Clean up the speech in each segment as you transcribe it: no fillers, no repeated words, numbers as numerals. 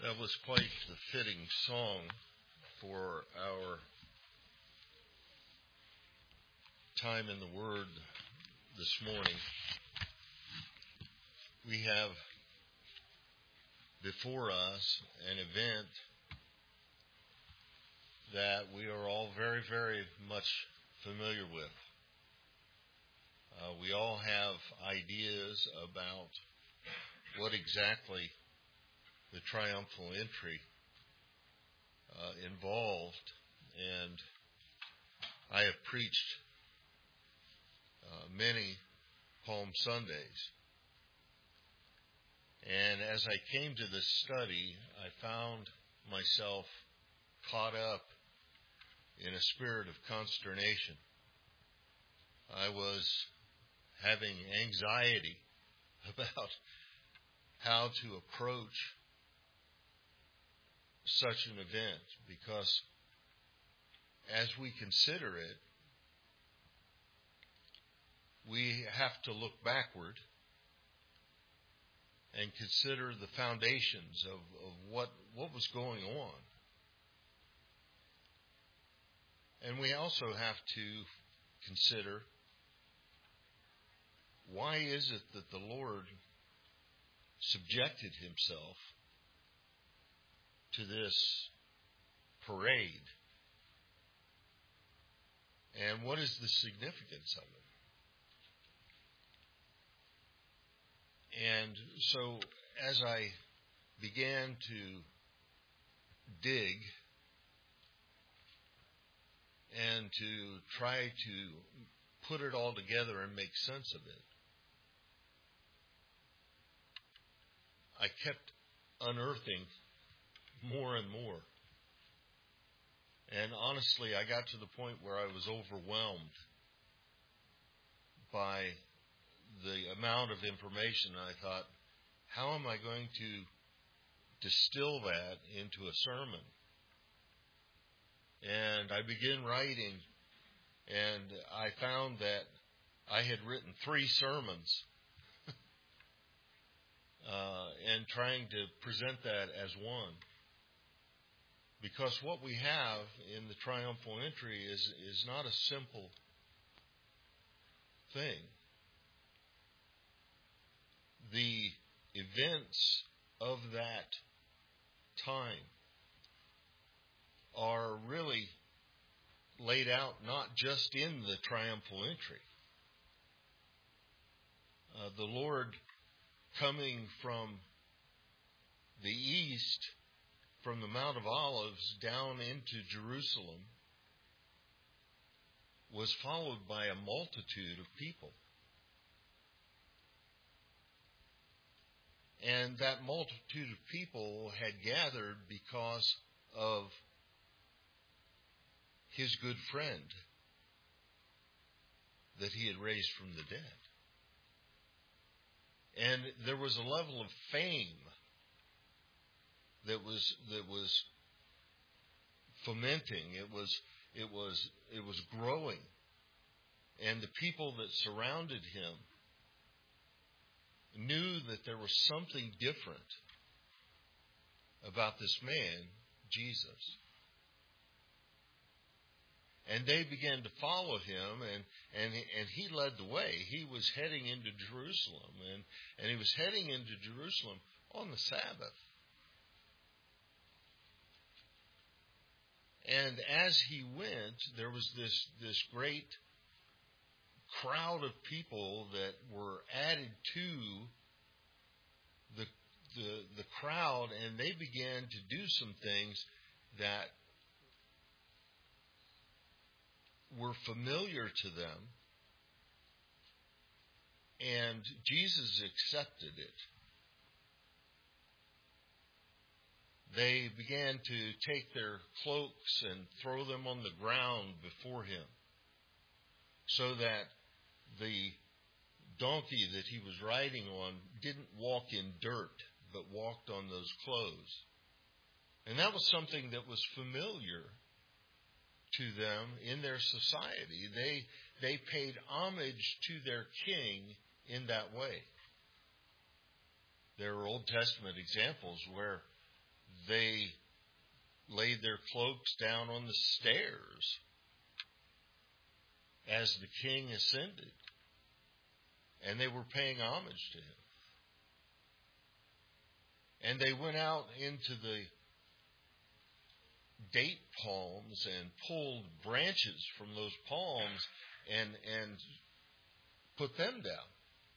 That was quite the fitting song for our time in the Word this morning. We have before us an event that we are all very, very much familiar with. We all have ideas about what exactly the triumphal entry involved, and I have preached many Palm Sundays. And as I came to this study, I found myself caught up in a spirit of consternation. I was having anxiety about how to approach such an event, because as we consider it, we have to look backward and consider the foundations of what was going on. And we also have to consider, why is it that the Lord subjected himself to this parade? And what is the significance of it? And so as I began to dig and to try to put it all together and make sense of it, I kept unearthing more and more. And honestly, I got to the point where I was overwhelmed by the amount of information. I thought, how am I going to distill that into a sermon? And I began writing, and I found that I had written 3 sermons and trying to present that as one. Because what we have in the triumphal entry is not a simple thing. The events of that time are really laid out not just in the triumphal entry. The Lord coming from the east, from the Mount of Olives down into Jerusalem, was followed by a multitude of people. And that multitude of people had gathered because of his good friend that he had raised from the dead. And there was a level of fame that was fomenting. It was growing. And the people that surrounded him knew that there was something different about this man, Jesus. And they began to follow him, and he led the way. He was heading into Jerusalem, and he was heading into Jerusalem on the Sabbath. And as he went, there was this great crowd of people that were added to the crowd, and they began to do some things that were familiar to them, and Jesus accepted it. They began to take their cloaks and throw them on the ground before him, so that the donkey that he was riding on didn't walk in dirt, but walked on those clothes. And that was something that was familiar to them in their society. They paid homage to their king in that way. There are Old Testament examples where they laid their cloaks down on the stairs as the king ascended, and they were paying homage to him. And they went out into the date palms and pulled branches from those palms and put them down.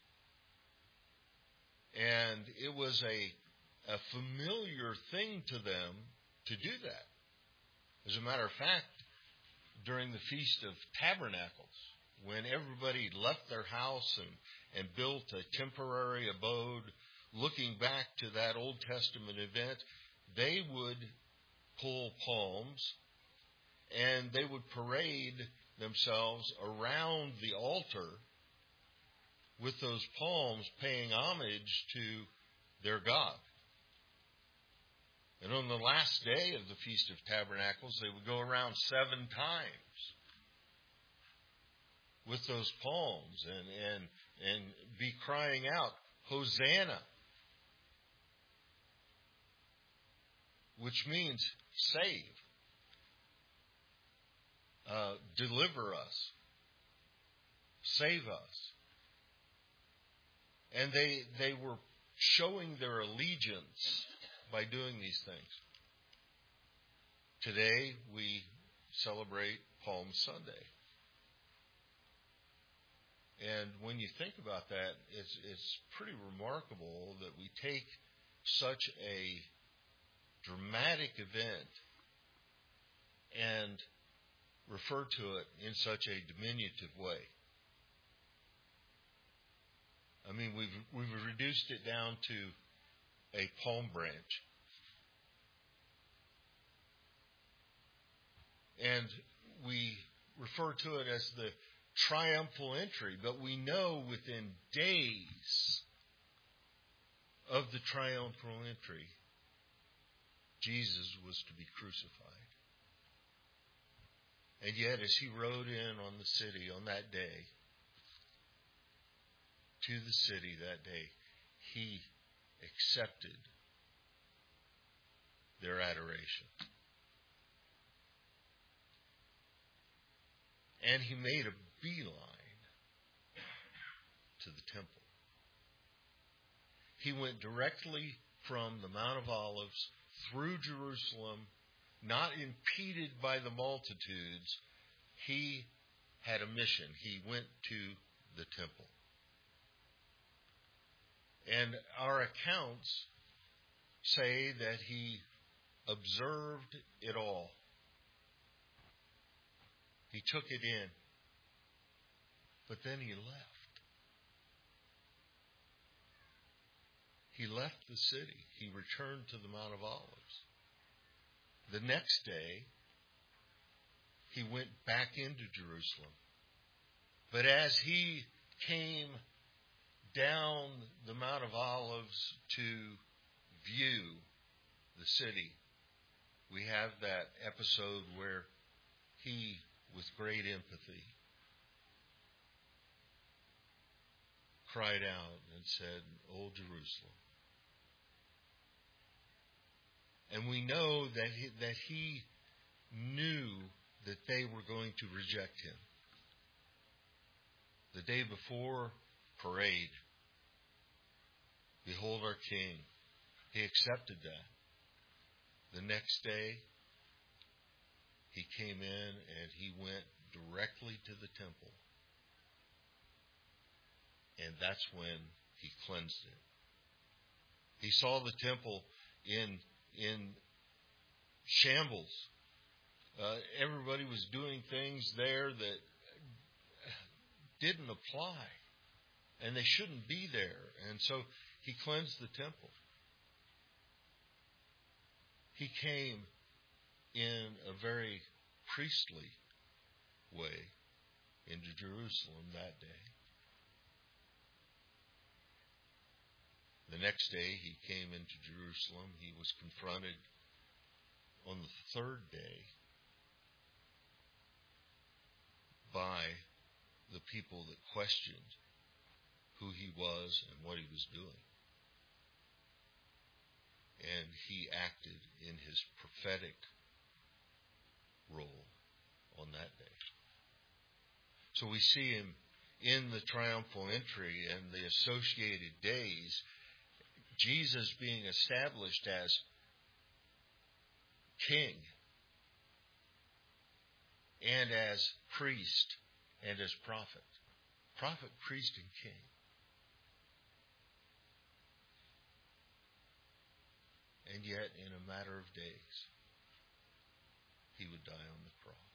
And it was a familiar thing to them to do that. As a matter of fact, during the Feast of Tabernacles, when everybody left their house and built a temporary abode, looking back to that Old Testament event, they would pull palms and they would parade themselves around the altar with those palms, paying homage to their God. And on the last day of the Feast of Tabernacles, they would go around 7 times with those palms and be crying out, Hosanna, which means save, deliver us, save us. And they were showing their allegiance by doing these things. Today we celebrate Palm Sunday. And when you think about that, it's pretty remarkable that we take such a dramatic event and refer to it in such a diminutive way. I mean, we've reduced it down to a palm branch. And we refer to it as the triumphal entry, but we know within days of the triumphal entry, Jesus was to be crucified. And yet, as he rode in on the city on that day, to the city that day, he accepted their adoration. And he made a beeline to the temple. He went directly from the Mount of Olives through Jerusalem, not impeded by the multitudes. He had a mission. He went to the temple. And our accounts say that he observed it all. He took it in. But then he left. He left the city. He returned to the Mount of Olives. The next day, he went back into Jerusalem. But as he came down the Mount of Olives to view the city, we have that episode where he, with great empathy, cried out and said, "O Jerusalem." And we know that he knew that they were going to reject him. The day before, parade. Behold our King. He accepted that. The next day, he came in and he went directly to the temple. And that's when he cleansed it. He saw the temple in shambles. Everybody was doing things there that didn't apply. And they shouldn't be there. And so he cleansed the temple. He came in a very priestly way into Jerusalem that day. The next day he came into Jerusalem. He was confronted on the third day by the people that questioned who he was and what he was doing. and he acted in his prophetic role on that day. So we see him in the triumphal entry and the associated days, Jesus being established as king and as priest and as prophet. Prophet, priest, and king. And yet, in a matter of days, he would die on the cross.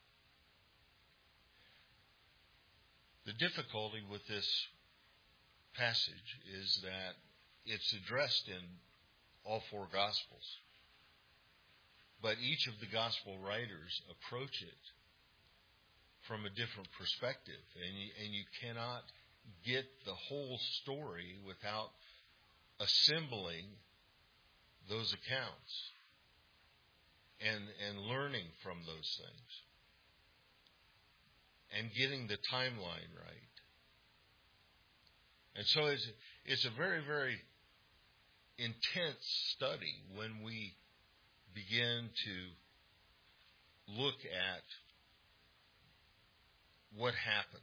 The difficulty with this passage is that it's addressed in all four Gospels. But each of the Gospel writers approach it from a different perspective. And you cannot get the whole story without assembling those accounts and learning from those things and getting the timeline right. And so it's a very, very intense study when we begin to look at what happened.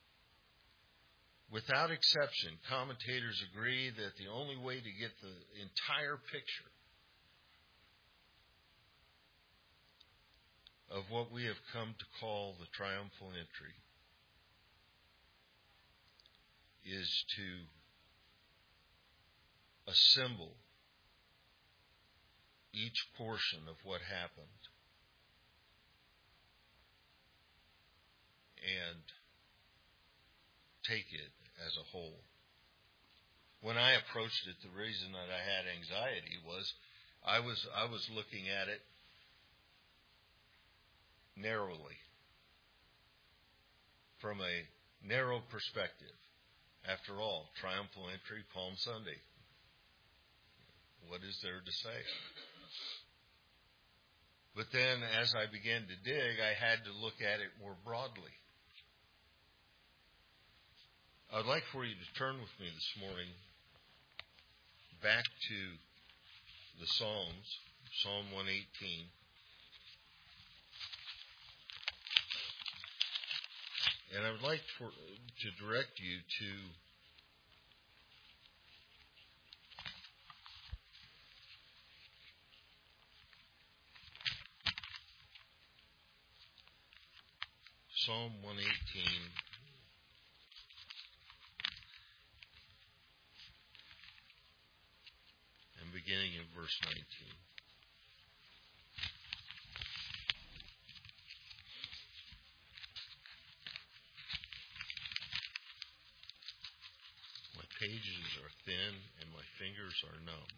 Without exception, commentators agree that the only way to get the entire picture of what we have come to call the triumphal entry is to assemble each portion of what happened and take it as a whole. When I approached it, the reason that I had anxiety was I was looking at it narrowly, from a narrow perspective. After all, triumphal entry, Palm Sunday. What is there to say? But then, as I began to dig, I had to look at it more broadly. I'd like for you to turn with me this morning back to the Psalms, Psalm 118. And I would like to direct you to Psalm 118. And beginning in verse 19. My pages are thin and my fingers are numb.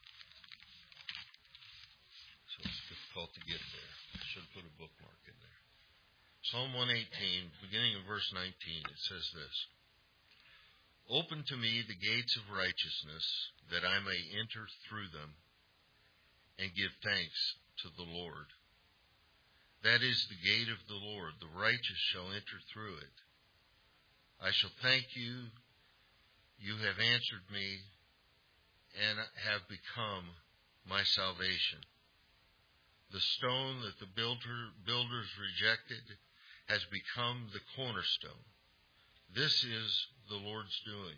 So it's difficult to get there. I should have put a bookmark in there. Psalm 118, beginning in verse 19, it says this. Open to me the gates of righteousness, that I may enter through them and give thanks to the Lord. That is the gate of the Lord. The righteous shall enter through it. I shall thank you. You have answered me and have become my salvation. The stone that the builders rejected has become the cornerstone. This is the Lord's doing.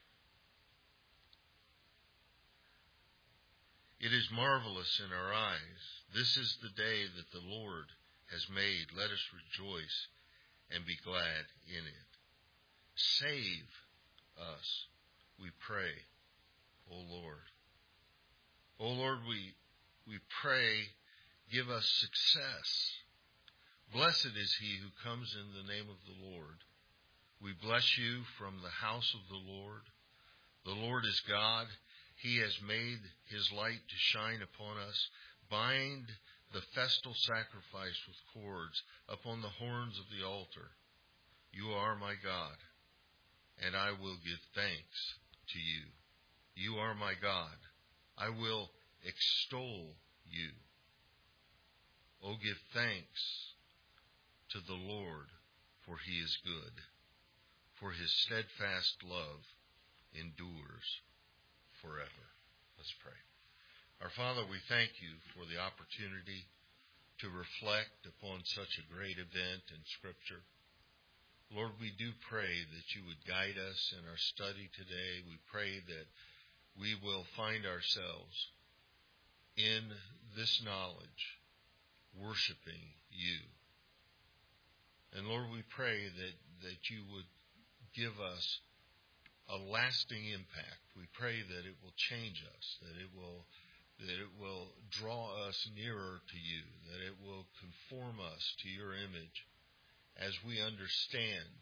It is marvelous in our eyes. This is the day that the Lord has made. Let us rejoice and be glad in it. Save us, we pray, O Lord. O Lord, we pray, give us success. Blessed is he who comes in the name of the Lord. We bless you from the house of the Lord. The Lord is God. He has made his light to shine upon us. Bind the festal sacrifice with cords upon the horns of the altar. You are my God, and I will give thanks to you. You are my God. I will extol you. Oh, give thanks to the Lord, for he is good, for his steadfast love endures forever. Let's pray. Our Father, we thank you for the opportunity to reflect upon such a great event in Scripture. Lord, we do pray that you would guide us in our study today. We pray that we will find ourselves in this knowledge, worshiping you. And Lord, we pray that you would give us a lasting impact. We pray that it will change us, that it will draw us nearer to you, that it will conform us to your image as we understand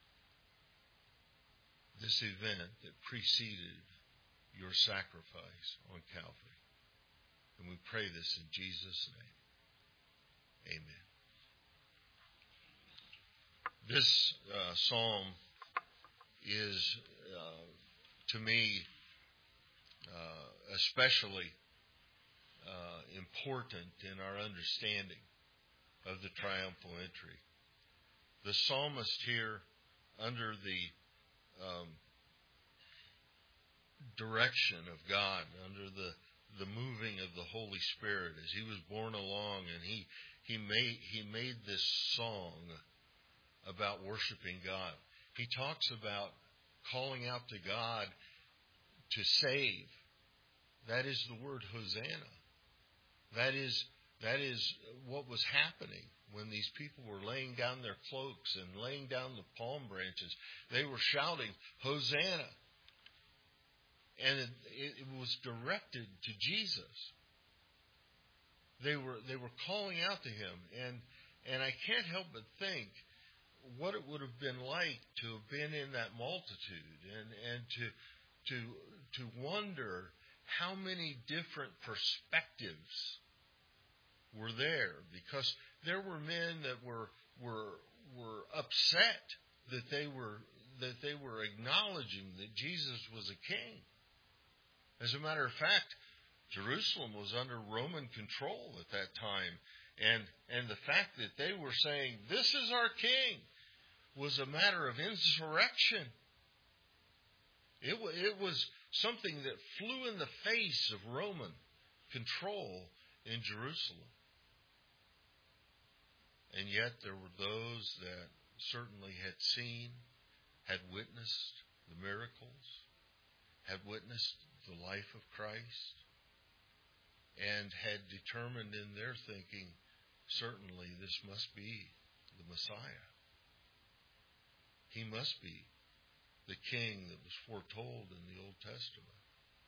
this event that preceded your sacrifice on Calvary. And we pray this in Jesus' name. Amen. This psalm is, to me, especially important in our understanding of the triumphal entry. The psalmist here, under the direction of God, under the moving of the Holy Spirit, as he was borne along, and he made this song about worshiping God. He talks about calling out to God to save. That is the word Hosanna. That is what was happening when these people were laying down their cloaks and laying down the palm branches. They were shouting, Hosanna. And it was directed to Jesus. They were calling out to him. And I can't help but think what it would have been like to have been in that multitude and to wonder how many different perspectives were there, because there were men that were upset that they were acknowledging that Jesus was a king. As a matter of fact, Jerusalem was under Roman control at that time, and the fact that they were saying, "This is our king," was a matter of insurrection. It was something that flew in the face of Roman control in Jerusalem. And yet there were those that certainly had seen, had witnessed the miracles, had witnessed the life of Christ, and had determined in their thinking, certainly this must be the Messiah. He must be the king that was foretold in the Old Testament.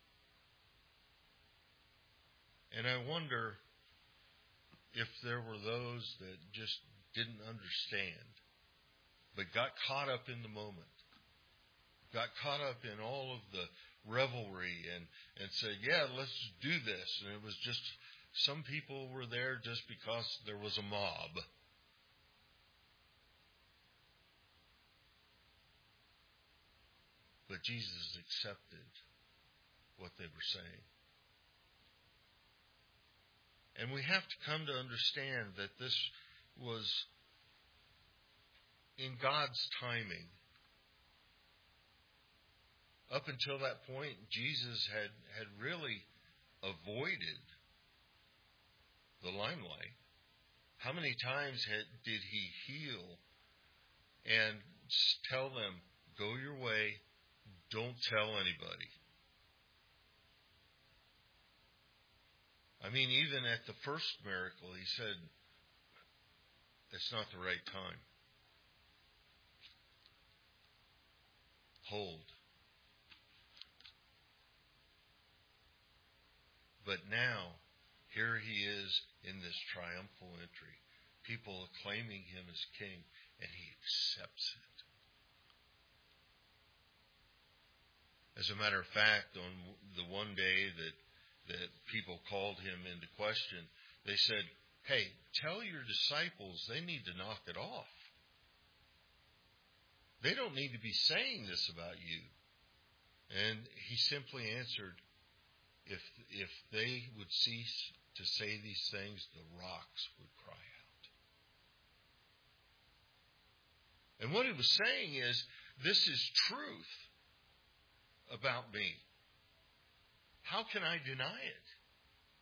And I wonder if there were those that just didn't understand, but got caught up in the moment, got caught up in all of the revelry and said, yeah, let's do this. And it was just, some people were there just because there was a mob. But Jesus accepted what they were saying. And we have to come to understand that this was in God's timing. Up until that point, Jesus had really avoided the limelight. How many times did he heal and tell them, go your way, don't tell anybody? I mean, even at the first miracle, he said, it's not the right time. Hold. But now, here he is in this triumphal entry. People acclaiming him as king, and he accepts it. As a matter of fact, on the one day that people called him into question, they said, hey, tell your disciples they need to knock it off. They don't need to be saying this about you. And he simply answered, if they would cease to say these things, the rocks would cry out. And what he was saying is, this is truth about me. How can I deny it?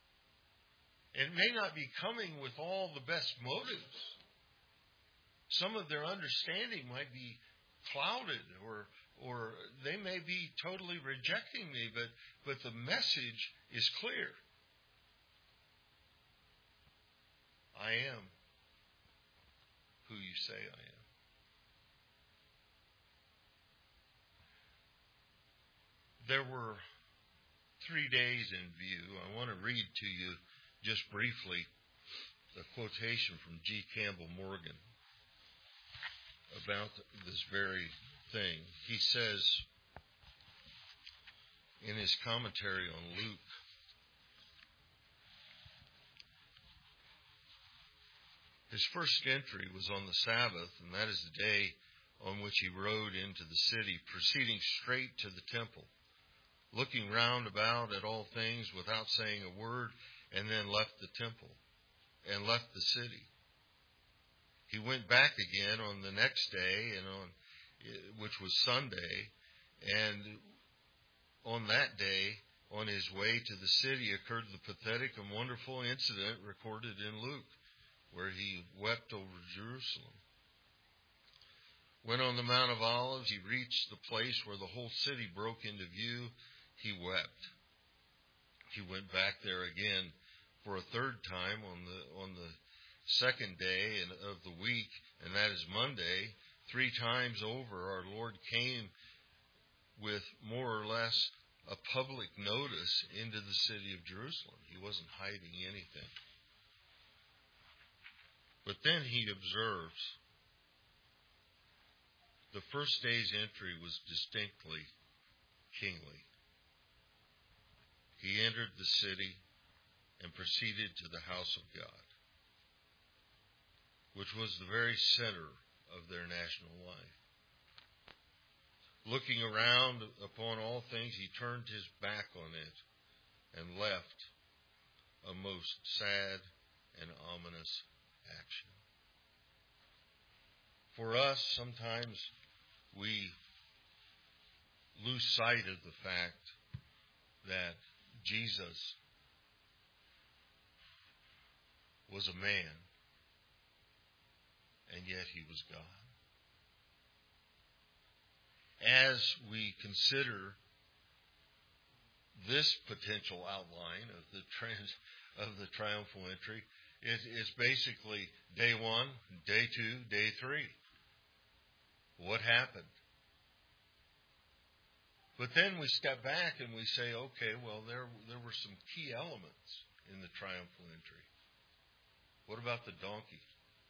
And may not be coming with all the best motives. Some of their understanding might be clouded, or they may be totally rejecting me, but the message is clear. I am who you say I am. There were 3 days in view. I want to read to you just briefly a quotation from G. Campbell Morgan about this very thing. He says in his commentary on Luke, his first entry was on the Sabbath, and that is the day on which he rode into the city, proceeding straight to the temple, looking round about at all things without saying a word, and then left the temple and left the city. He went back again on the next day, which was Sunday, and on that day, on his way to the city, occurred the pathetic and wonderful incident recorded in Luke, where he wept over Jerusalem. When on the Mount of Olives he reached the place where the whole city broke into view, he wept. He went back there again for a third time on the second day of the week, and that is Monday. 3 times over, our Lord came with more or less a public notice into the city of Jerusalem. He wasn't hiding anything. But then he observes the first day's entry was distinctly kingly. He entered the city and proceeded to the house of God, which was the very center of their national life. Looking around upon all things, he turned his back on it and left a most sad and ominous action. For us, sometimes we lose sight of the fact that Jesus was a man, and yet he was God. As we consider this potential outline of the triumphal entry, it's basically day 1, day 2, day 3. What happened? But then we step back and we say, okay, well, there were some key elements in the triumphal entry. What about the donkey?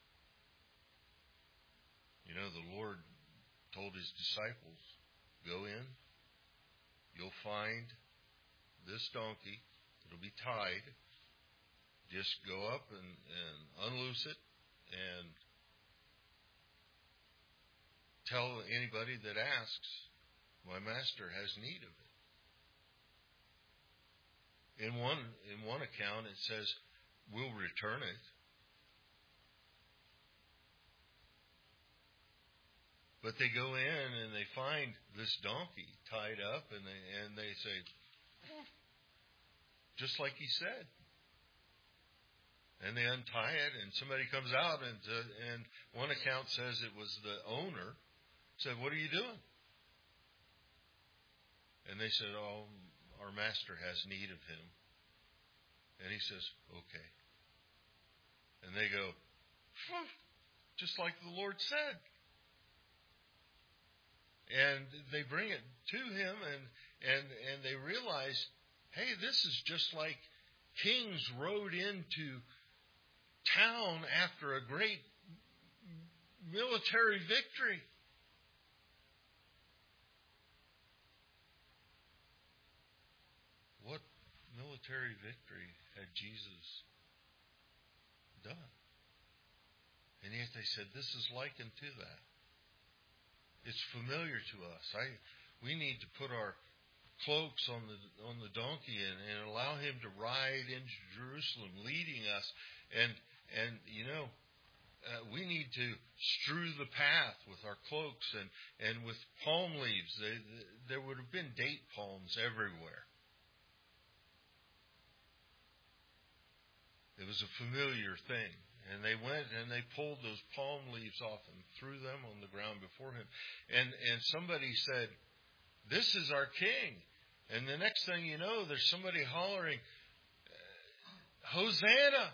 You know, the Lord told his disciples, go in, you'll find this donkey, it'll be tied. Just go up and unloose it and tell anybody that asks, my master has need of it. In one account it says, we'll return it. But they go in and they find this donkey tied up, and they say, just like he said. And they untie it, and somebody comes out, and one account says it was the owner, said, what are you doing? And they said, oh, our master has need of him. And he says, okay. And they go, just like the Lord said. And they bring it to him, and they realize, hey, this is just like kings rode into town after a great military victory. What military victory had Jesus done? And yet they said, this is likened to that. It's familiar to us. We need to put our cloaks on the donkey and allow him to ride into Jerusalem, leading us. And you know, we need to strew the path with our cloaks and with palm leaves. There would have been date palms everywhere. It was a familiar thing. And they went and they pulled those palm leaves off and threw them on the ground before him. And somebody said, "This is our king." And the next thing you know, there's somebody hollering, "Hosanna!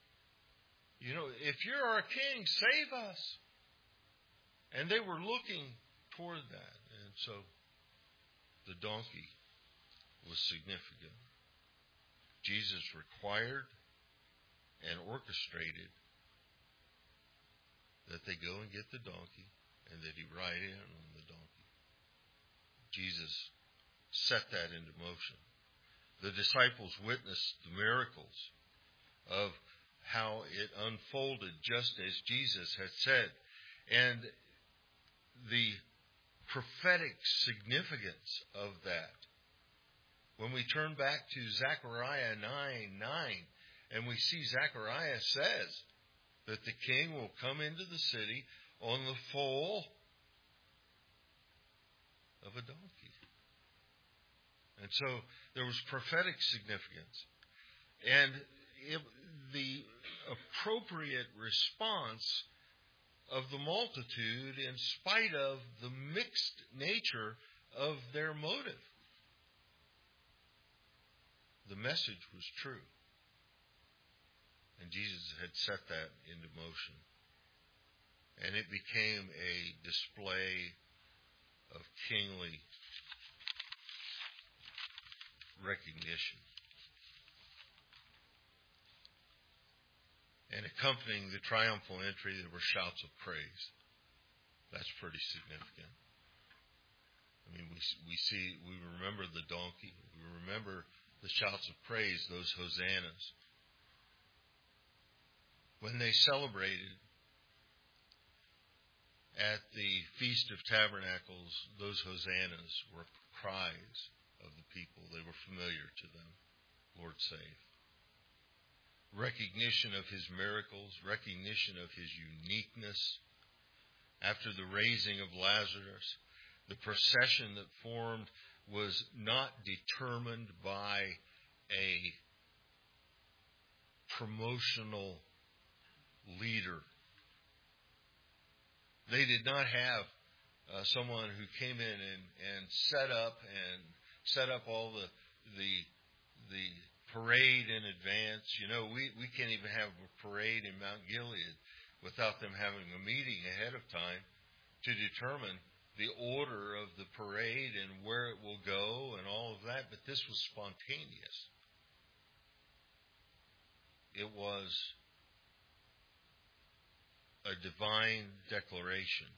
If you're our king, save us." And they were looking toward that. And so the donkey was significant. Jesus required and orchestrated that they go and get the donkey and that he ride in on the donkey. Jesus set that into motion. The disciples witnessed the miracles of how it unfolded just as Jesus had said. And the prophetic significance of that. When we turn back to Zechariah 9:9, and we see Zechariah says that the king will come into the city on the foal of a donkey. And so there was prophetic significance. And the appropriate response of the multitude in spite of the mixed nature of their motive. The message was true. And Jesus had set that into motion. And it became a display of kingly recognition. And accompanying the triumphal entry, there were shouts of praise. That's pretty significant. I mean, we remember the donkey. We remember the shouts of praise, those hosannas. When they celebrated at the Feast of Tabernacles, those hosannas were cries of the people. They were familiar to them. Lord save. Recognition of his miracles, recognition of his uniqueness. After the raising of Lazarus, the procession that formed was not determined by a promotional leader. They did not have someone who came in and set up all the parade in advance. We can't even have a parade in Mount Gilead without them having a meeting ahead of time to determine the order of the parade and where it will go and all of that. But this was spontaneous. It was a divine declaration.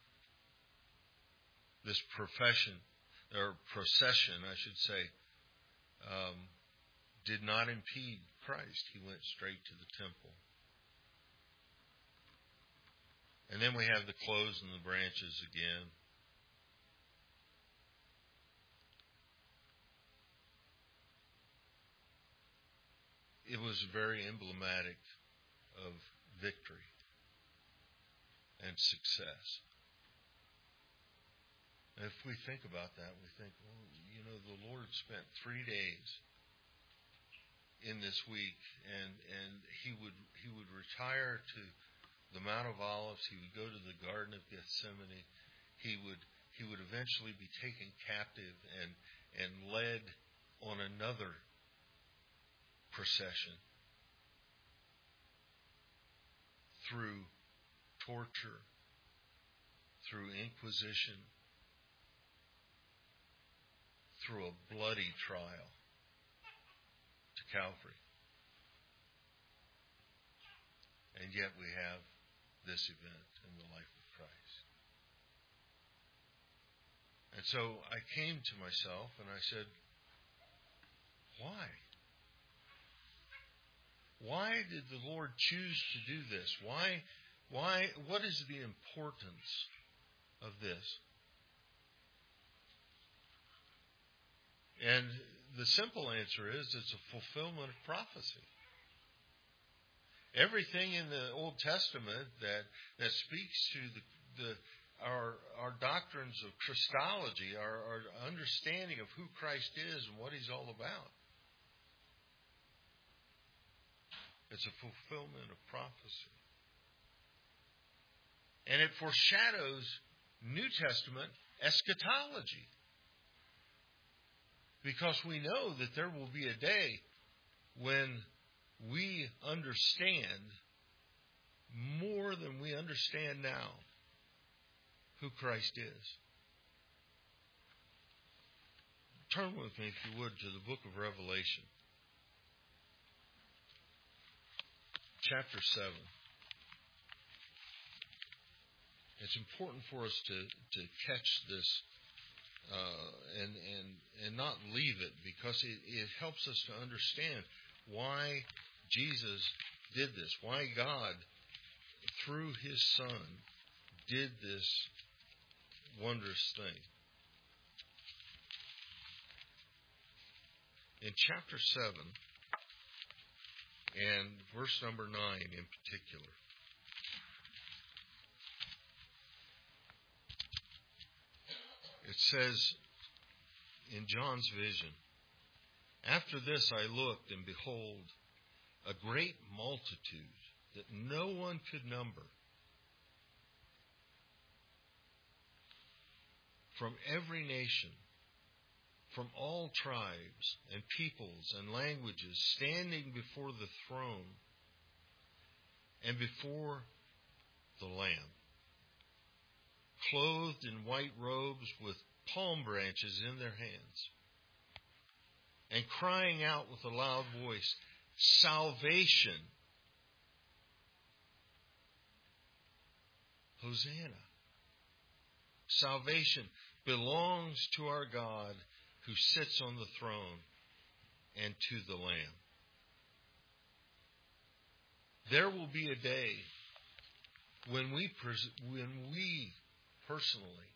This procession, I should say, did not impede Christ. He went straight to the temple. And then we have the clothes and the branches again. It was very emblematic of victory and success. And if we think about that, we think, well, the Lord spent 3 days in this week, and he would retire to the Mount of Olives. He would go to the Garden of Gethsemane. He would eventually be taken captive and led on another procession through torture, through inquisition, through a bloody trial to Calvary. And yet we have this event in the life of Christ. And so I came to myself and I said, why? Why did the Lord choose to do this? Why? What is the importance of this? And the simple answer is it's a fulfillment of prophecy. Everything in the Old Testament that speaks to our doctrines of Christology, our understanding of who Christ is and what He's all about, It's a fulfillment of prophecy. And it foreshadows New Testament eschatology. Because we know that there will be a day when we understand more than we understand now who Christ is. Turn with me, if you would, to the book of Revelation. Chapter 7. It's important for us to catch this and not leave it, because it helps us to understand why Jesus did this, why God, through His Son, did this wondrous thing. In chapter 7, and verse number 9 in particular, it says in John's vision, "After this I looked, and behold, a great multitude that no one could number, from every nation, from all tribes and peoples and languages, standing before the throne and before the Lamb, clothed in white robes with palm branches in their hands, and crying out with a loud voice, 'Salvation, Hosanna! Salvation belongs to our God who sits on the throne and to the Lamb.'" There will be a day when we personally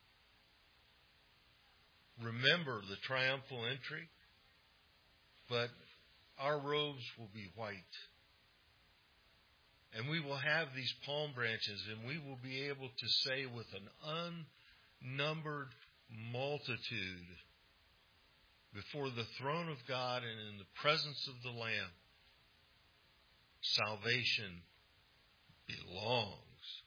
remember the triumphal entry, but our robes will be white. And we will have these palm branches, and we will be able to say with an unnumbered multitude before the throne of God and in the presence of the Lamb, "Salvation belongs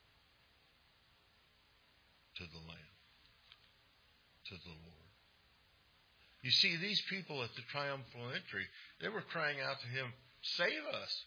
to the Lamb, to the Lord." You see, these people at the triumphal entry, they were crying out to Him, "Save us.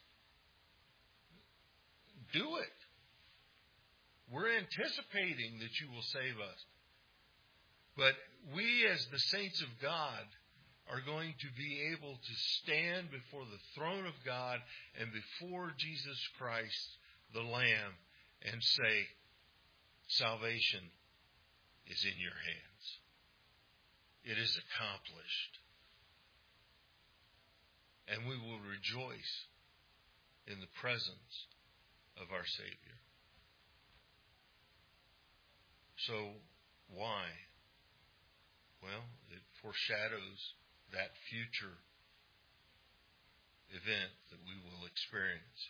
Do it. We're anticipating that you will save us." But we, as the saints of God, are going to be able to stand before the throne of God and before Jesus Christ, the Lamb, and say, "Salvation is in your hands. It is accomplished." And we will rejoice in the presence of our Savior. So, why? Well, it foreshadows that future event that we will experience.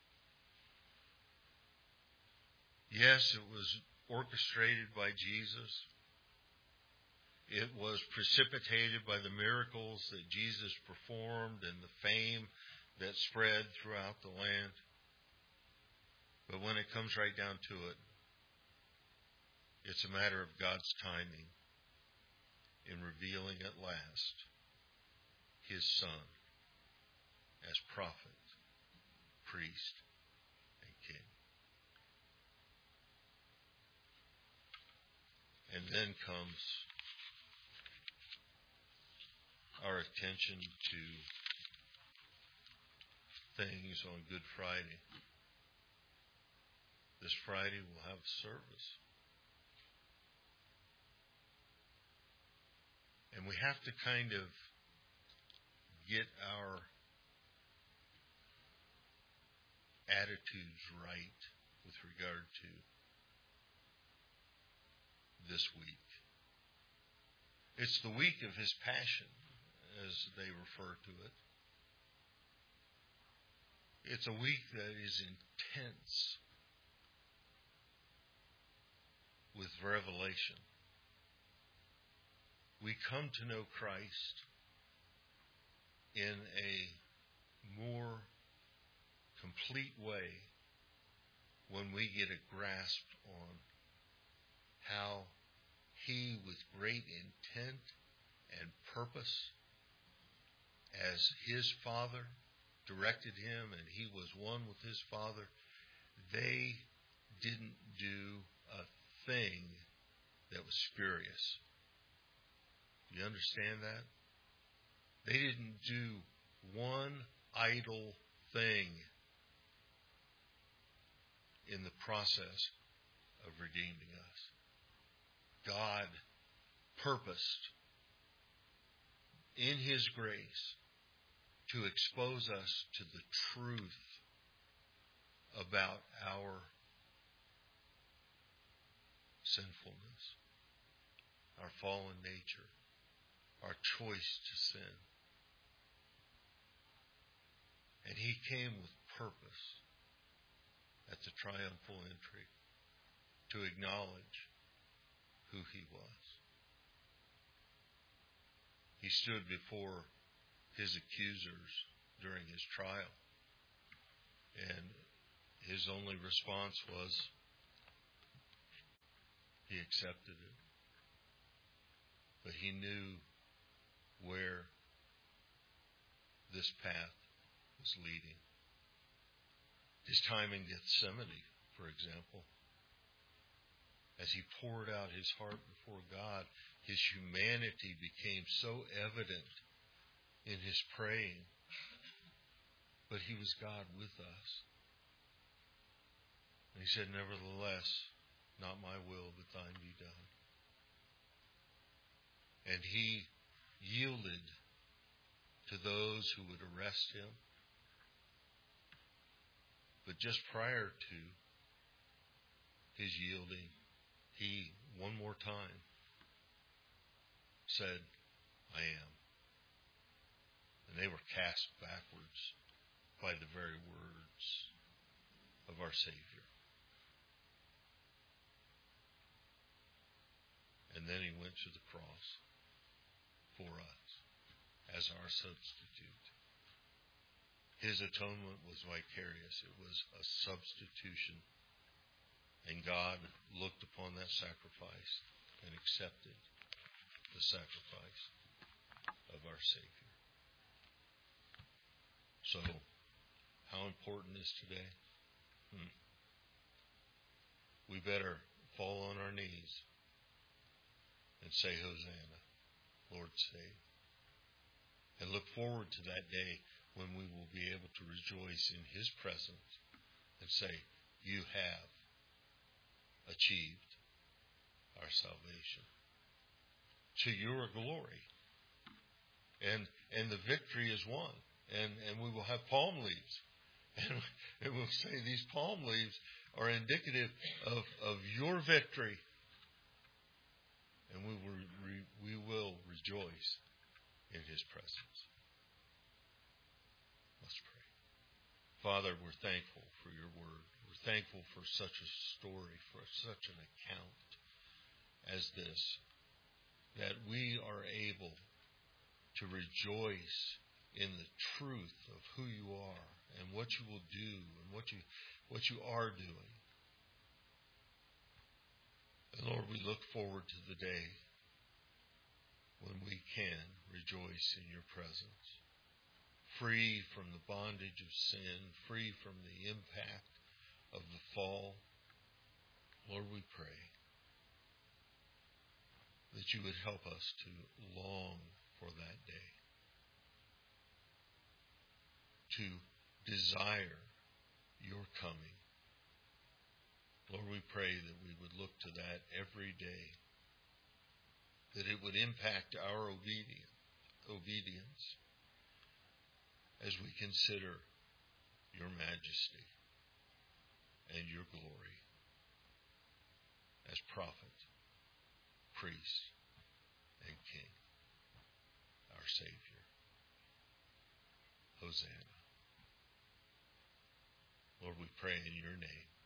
Yes, it was orchestrated by Jesus. It was precipitated by the miracles that Jesus performed and the fame that spread throughout the land. But when it comes right down to it, it's a matter of God's timing in revealing at last His Son as prophet, priest, and king. And then comes our attention to things on Good Friday. This Friday we'll have service. And we have to kind of get our attitudes right with regard to this week. It's the week of His Passion, as they refer to it. It's a week that is intense with revelation. We come to know Christ in a more complete way when we get a grasp on how He, with great intent and purpose, as His Father directed Him and He was one with His Father, they didn't do a thing that was spurious. You understand that? They didn't do one idle thing in the process of redeeming us. God purposed in His grace to expose us to the truth about our sinfulness, our fallen nature, our choice to sin. And He came with purpose at the triumphal entry to acknowledge who He was. He stood before His accusers during His trial, and His only response was, He accepted it. But He knew where this path was leading. His time in Gethsemane, for example, as He poured out His heart before God, His humanity became so evident in His praying. But He was God with us. And He said, nevertheless, not my will, but thine be done. And He yielded to those who would arrest Him. But just prior to His yielding, He, one more time, said, I am. And they were cast backwards by the very words of our Savior. And then He went to the cross for us as our substitute. His atonement was vicarious. It was a substitution. And God looked upon that sacrifice and accepted the sacrifice of our Savior. So, how important is today? We better fall on our knees and say, Hosanna, Lord, save. And look forward to that day when we will be able to rejoice in His presence and say, you have achieved our salvation to your glory. And the victory is won. And we will have palm leaves. And we'll say these palm leaves are indicative of your victory. And we will rejoice in His presence. Let's pray. Father, we're thankful for your word. We're thankful for such a story, for such an account as this, that we are able to rejoice in the truth of who you are and what you will do and what you are doing. And Lord, we look forward to the day when we can rejoice in your presence, free from the bondage of sin, free from the impact of the fall. Lord, we pray that you would help us to long for that day, to desire your coming. Lord, we pray that we would look to that every day, that it would impact our obedience as we consider your majesty and your glory as prophet, priest, and king, our Savior. Hosanna. Lord, we pray in your name.